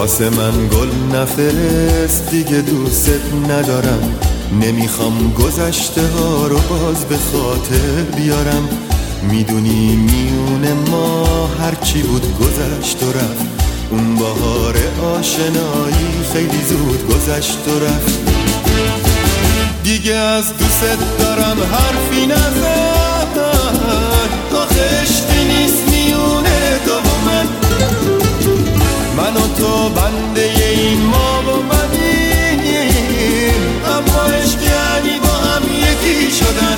واسه من گل نفرست دیگه دوست ندارم، نمیخوام گذشته ها رو باز به خاطر بیارم. میدونی میونه ما هرچی بود گذشت و رفت، اون بهار آشنایی خیلی زود گذشت و رفت. دیگه از دوست دارم حرفی نزن، آخه عشقی نیست میونه تو و من و تو بنده این ما و منیم، اما عشق یعنی با هم یکی شدن.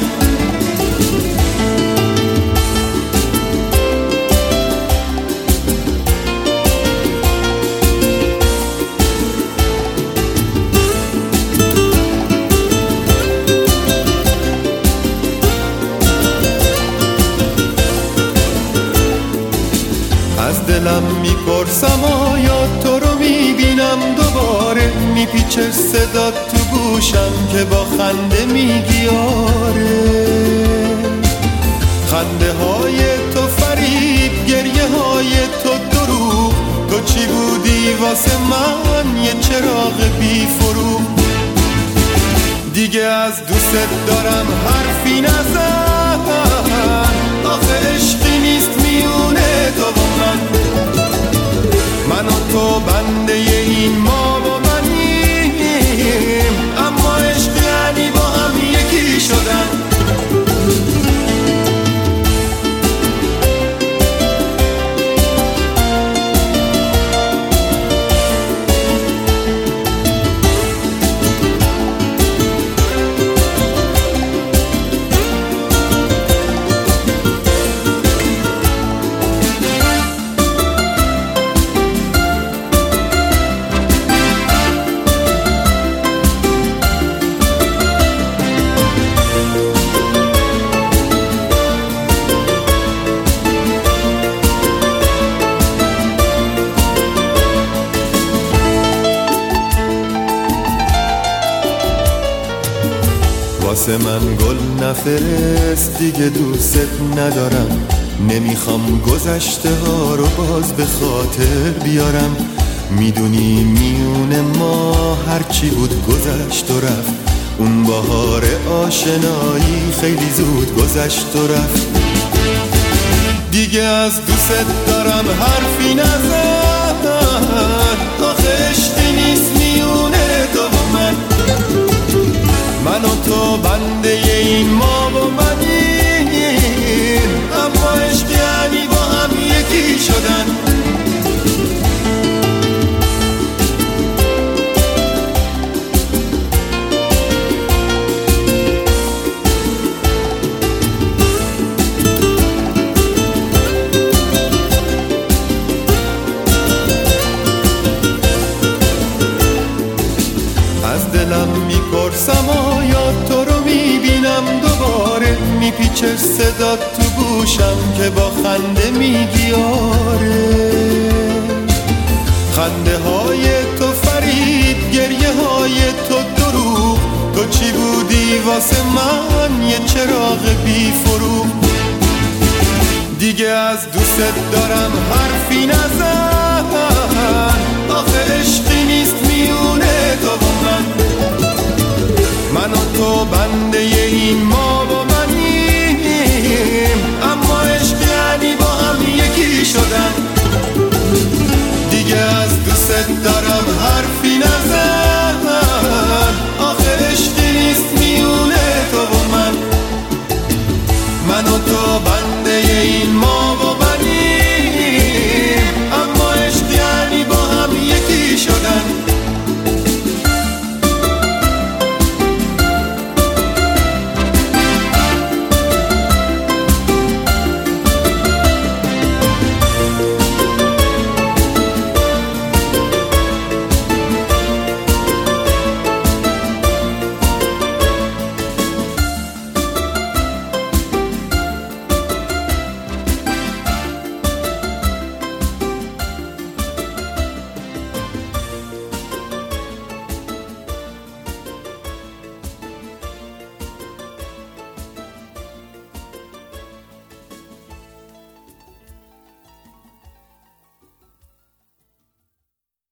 از دلم میپرسم آیا تو رو میبینم دوباره، میپیچه صدا تو گوشم که با خنده میگی آره. خنده های تو فریب، گریه های تو دروغ، تو چی بودی واسه من یه چراغ بی فروغ. دیگه از دوست دارم حرفی نزن، آخه عشقی نیست میونه تو و من و تو بنده این ما و منیم، اما عشق یعنی با هم یکی شدن. واسه من گل نفرست دیگه دوست ندارم، نمیخوام گذشته ها رو باز به خاطر بیارم. میدونی میونه ما هرچی بود گذشت و رفت، اون بهار آشنایی خیلی زود گذشت و رفت. دیگه از دوست دارم حرفی نزن، آخه عشقی نیست میونه تو و من و تو بنده این ما و منیم، اما عشق یعنی با هم یکی شدن. از دلم میپرسم آیا تو رو میبینم دوباره، میپیچه صدا تو گوشم که با خنده میگی آره. خنده های تو فریب، گریه های تو دروغ، تو چی بودی واسه من یه چراغ بی فروغ. دیگه از دوست دارم حرفی نزن، آخه عشقی نیست میونه تو و من و تو بنده